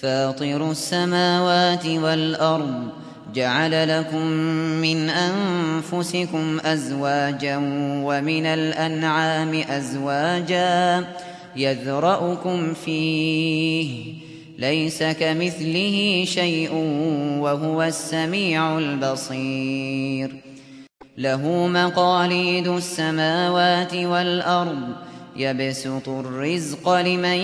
فاطر السماوات والأرض جعل لكم من أنفسكم أزواجا ومن الأنعام أزواجا يذرأكم فيه ليس كمثله شيء وهو السميع البصير له مقاليد السماوات والأرض يبسط الرزق لمن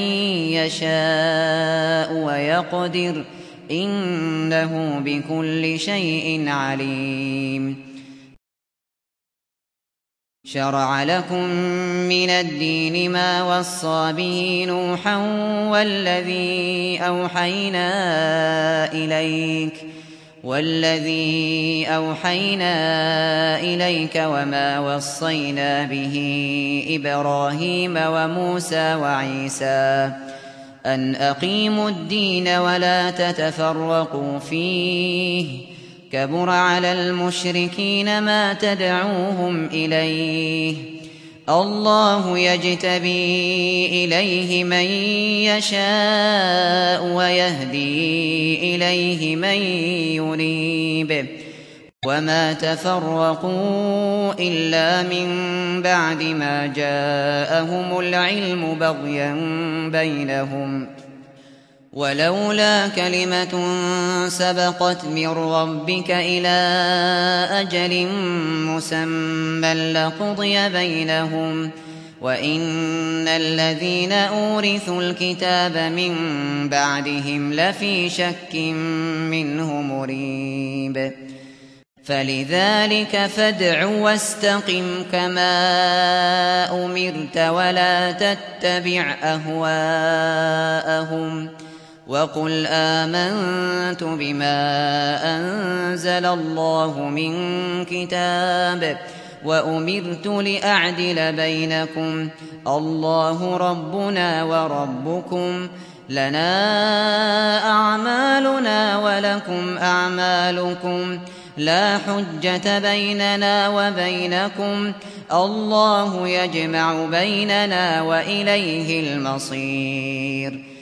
يشاء ويقدر إنه بكل شيء عليم شرع لكم من الدين ما وصى به نوحا والذي أوحينا إليك وما وصينا به إبراهيم وموسى وعيسى أن أقيموا الدين ولا تتفرقوا فيه كبر على المشركين ما تدعوهم إليه الله يجتبي إليه من يشاء ويهدي إليه من ينيب وما تفرقوا إلا من بعد ما جاءهم العلم بغيا بينهم ولولا كلمة سبقت من ربك إلى أجل مسمى لقضي بينهم وإن الذين أورثوا الكتاب من بعدهم لفي شك منه مريب فلذلك فادع واستقم كما أمرت ولا تتبع أهواءهم وقل آمنت بما أنزل الله من كتاب وأمرت لأعدل بينكم الله ربنا وربكم لنا أعمالنا ولكم أعمالكم لا حجة بيننا وبينكم الله يجمع بيننا وإليه المصير